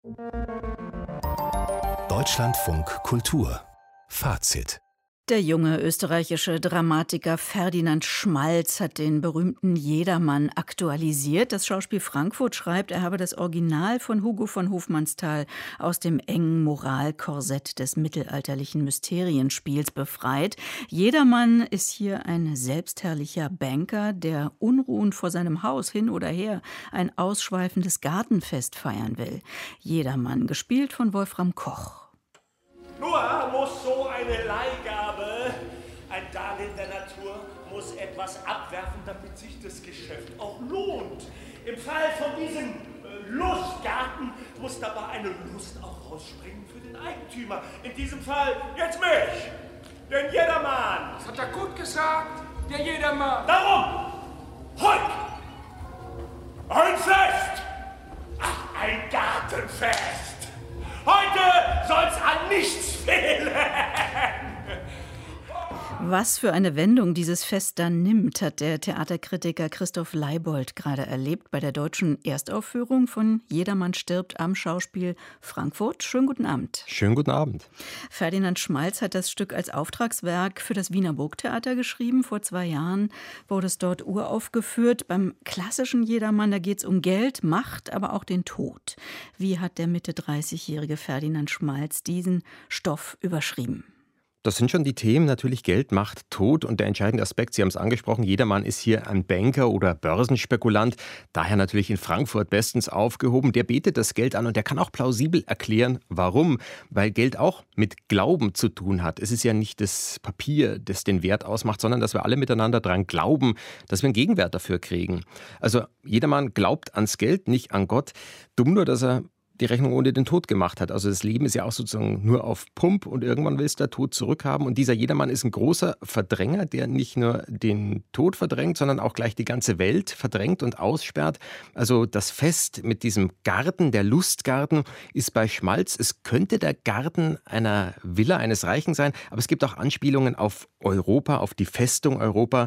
Deutschlandfunk Kultur Fazit. Der junge österreichische Dramatiker Ferdinand Schmalz hat den berühmten Jedermann aktualisiert. Das Schauspiel Frankfurt schreibt, er habe das Original von Hugo von Hofmannsthal aus dem engen Moralkorsett des mittelalterlichen Mysterienspiels befreit. Jedermann ist hier ein selbstherrlicher Banker, der unruhend vor seinem Haus hin oder her ein ausschweifendes Gartenfest feiern will. Jedermann, gespielt von Wolfram Koch. Nur muss so eine Leihgabe, ein Darlehen der Natur, muss etwas abwerfen, damit sich das Geschäft auch lohnt. Im Fall von diesem Lustgarten muss dabei eine Lust auch rausspringen für den Eigentümer. In diesem Fall jetzt mich, den Jedermann. Das hat er gut gesagt, der Jedermann. Darum, heute, ein Fest, ach, ein Gartenfest. Heute soll's an nichts fehlen. Was für eine Wendung dieses Fest dann nimmt, hat der Theaterkritiker Christoph Leibold gerade erlebt bei der deutschen Erstaufführung von Jedermann stirbt am Schauspiel Frankfurt. Schönen guten Abend. Schönen guten Abend. Ferdinand Schmalz hat das Stück als Auftragswerk für das Wiener Burgtheater geschrieben. Vor 2 Jahren wurde es dort uraufgeführt. Beim klassischen Jedermann, da geht es um Geld, Macht, aber auch den Tod. Wie hat der Mitte 30-jährige Ferdinand Schmalz diesen Stoff überschrieben? Das sind schon die Themen, natürlich Geld, Macht, Tod und der entscheidende Aspekt, Sie haben es angesprochen, Jedermann ist hier ein Banker oder Börsenspekulant, daher natürlich in Frankfurt bestens aufgehoben. Der betet das Geld an und der kann auch plausibel erklären, warum. Weil Geld auch mit Glauben zu tun hat. Es ist ja nicht das Papier, das den Wert ausmacht, sondern dass wir alle miteinander daran glauben, dass wir einen Gegenwert dafür kriegen. Also Jedermann glaubt ans Geld, nicht an Gott. Dumm nur, dass er die Rechnung ohne den Tod gemacht hat. Also das Leben ist ja auch sozusagen nur auf Pump und irgendwann will es der Tod zurückhaben. Und dieser Jedermann ist ein großer Verdränger, der nicht nur den Tod verdrängt, sondern auch gleich die ganze Welt verdrängt und aussperrt. Also das Fest mit diesem Garten, der Lustgarten, ist bei Schmalz. Es könnte der Garten einer Villa eines Reichen sein, aber es gibt auch Anspielungen auf Europa, auf die Festung Europa,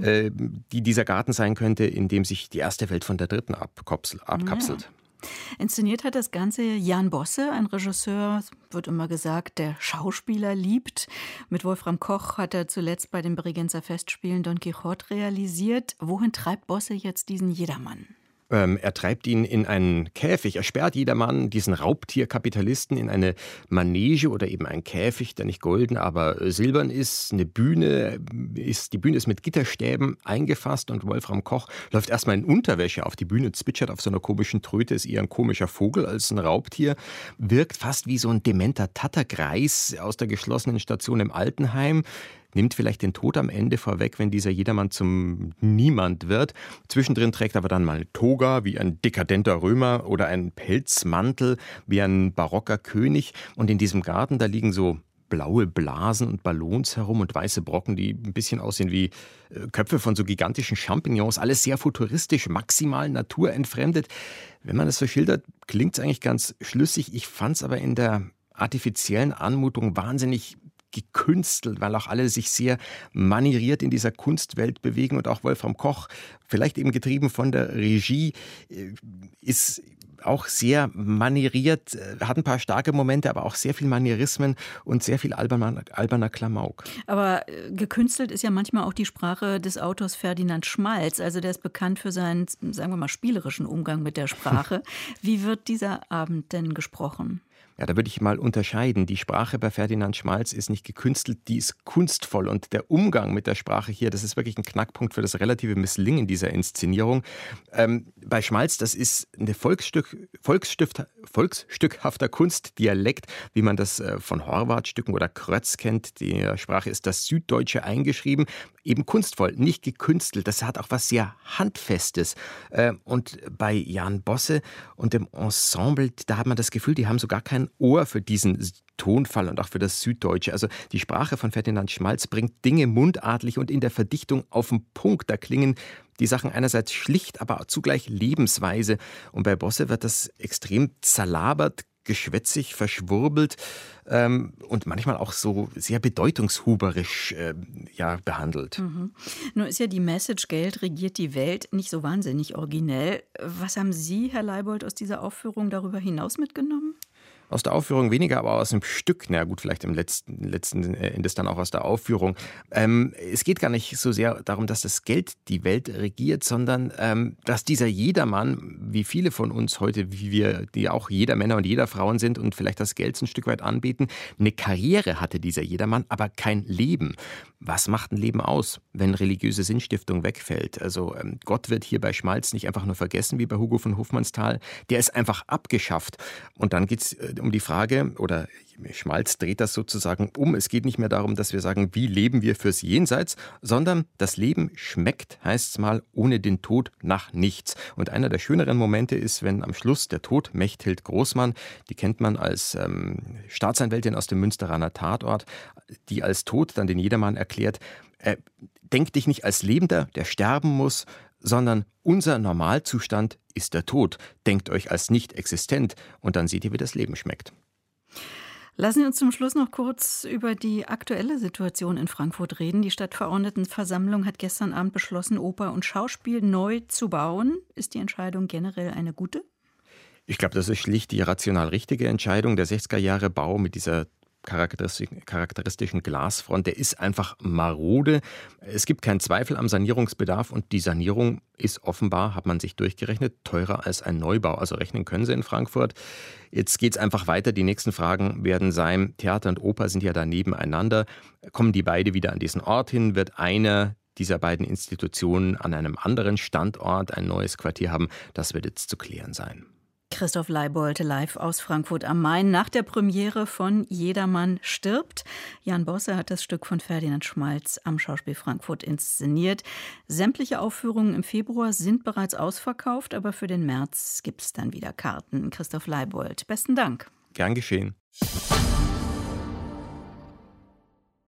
die dieser Garten sein könnte, in dem sich die erste Welt von der dritten abkapselt. Ja. Inszeniert hat das Ganze Jan Bosse, ein Regisseur, wird immer gesagt, der Schauspieler liebt. Mit Wolfram Koch hat er zuletzt bei den Bregenzer Festspielen Don Quixote realisiert. Wohin treibt Bosse jetzt diesen Jedermann? Er treibt ihn in einen Käfig. Er sperrt Jedermann, diesen Raubtierkapitalisten, in eine Manege oder eben einen Käfig, der nicht golden, aber silbern ist. Die Bühne ist mit Gitterstäben eingefasst und Wolfram Koch läuft erstmal in Unterwäsche auf die Bühne, zwitschert auf so einer komischen Tröte, ist eher ein komischer Vogel als ein Raubtier, wirkt fast wie so ein dementer Tattergreis aus der geschlossenen Station im Altenheim. Nimmt vielleicht den Tod am Ende vorweg, wenn dieser Jedermann zum Niemand wird. Zwischendrin trägt aber dann mal eine Toga wie ein dekadenter Römer oder einen Pelzmantel wie ein barocker König. Und in diesem Garten, da liegen so blaue Blasen und Ballons herum und weiße Brocken, die ein bisschen aussehen wie Köpfe von so gigantischen Champignons. Alles sehr futuristisch, maximal naturentfremdet. Wenn man das so schildert, klingt es eigentlich ganz schlüssig. Ich fand es aber in der artifiziellen Anmutung wahnsinnig gekünstelt, weil auch alle sich sehr manieriert in dieser Kunstwelt bewegen und auch Wolfram Koch, vielleicht eben getrieben von der Regie, ist auch sehr manieriert, hat ein paar starke Momente, aber auch sehr viel Manierismen und sehr viel alberner Klamauk. Aber gekünstelt ist ja manchmal auch die Sprache des Autors Ferdinand Schmalz. Also der ist bekannt für seinen, sagen wir mal, spielerischen Umgang mit der Sprache. Wie wird dieser Abend denn gesprochen? Ja, da würde ich mal unterscheiden. Die Sprache bei Ferdinand Schmalz ist nicht gekünstelt, die ist kunstvoll. Und der Umgang mit der Sprache hier, das ist wirklich ein Knackpunkt für das relative Misslingen dieser Inszenierung. Bei Schmalz, das ist eine volksstückhafter Kunstdialekt, wie man das von Horvath-Stücken oder Krötz kennt. Die Sprache ist das Süddeutsche eingeschrieben. Eben kunstvoll, nicht gekünstelt. Das hat auch was sehr Handfestes. Und bei Jan Bosse und dem Ensemble, da hat man das Gefühl, die haben so gar kein Ohr für diesen Tonfall und auch für das Süddeutsche. Also die Sprache von Ferdinand Schmalz bringt Dinge mundartlich und in der Verdichtung auf den Punkt. Da klingen die Sachen einerseits schlicht, aber zugleich lebensweise. Und bei Bosse wird das extrem zerlabert, geschwätzig, verschwurbelt und manchmal auch so sehr bedeutungshuberisch behandelt. Nur ist ja die Message Geld regiert die Welt nicht so wahnsinnig originell. Was haben Sie, Herr Leibold, aus dieser Aufführung darüber hinaus mitgenommen? Aus der Aufführung weniger, aber aus dem Stück, na gut, vielleicht im letzten Endes dann auch aus der Aufführung. Es geht gar nicht so sehr darum, dass das Geld die Welt regiert, sondern dass dieser Jedermann, wie viele von uns heute, wie wir, die auch jeder Männer und jeder Frauen sind und vielleicht das Geld ein Stück weit anbeten, eine Karriere hatte dieser Jedermann, aber kein Leben. Was macht ein Leben aus, wenn religiöse Sinnstiftung wegfällt? Also Gott wird hier bei Schmalz nicht einfach nur vergessen, wie bei Hugo von Hofmannsthal, der ist einfach abgeschafft. Und dann geht es um die Frage, oder Schmalz dreht das sozusagen um, es geht nicht mehr darum, dass wir sagen, wie leben wir fürs Jenseits, sondern das Leben schmeckt, heißt es mal, ohne den Tod nach nichts. Und einer der schöneren Momente ist, wenn am Schluss der Tod Mechthild Großmann, die kennt man als Staatsanwältin aus dem Münsteraner Tatort, die als tot dann den Jedermann erklärt, denk dich nicht als Lebender, der sterben muss, sondern unser Normalzustand ist der Tod. Denkt euch als nicht existent und dann seht ihr, wie das Leben schmeckt. Lassen Sie uns zum Schluss noch kurz über die aktuelle Situation in Frankfurt reden. Die Stadtverordnetenversammlung hat gestern Abend beschlossen, Oper und Schauspiel neu zu bauen. Ist die Entscheidung generell eine gute? Ich glaube, das ist schlicht die rational richtige Entscheidung. Der 60er-Jahre-Bau mit dieser charakteristischen Glasfront, der ist einfach marode. Es gibt keinen Zweifel am Sanierungsbedarf und die Sanierung ist offenbar, hat man sich durchgerechnet, teurer als ein Neubau. Also rechnen können Sie in Frankfurt. Jetzt geht es einfach weiter. Die nächsten Fragen werden sein, Theater und Oper sind ja da nebeneinander. Kommen die beide wieder an diesen Ort hin? Wird einer dieser beiden Institutionen an einem anderen Standort ein neues Quartier haben? Das wird jetzt zu klären sein. Christoph Leibold live aus Frankfurt am Main nach der Premiere von Jedermann stirbt. Jan Bosse hat das Stück von Ferdinand Schmalz am Schauspiel Frankfurt inszeniert. Sämtliche Aufführungen im Februar sind bereits ausverkauft, aber für den März gibt es dann wieder Karten. Christoph Leibold, besten Dank. Gern geschehen.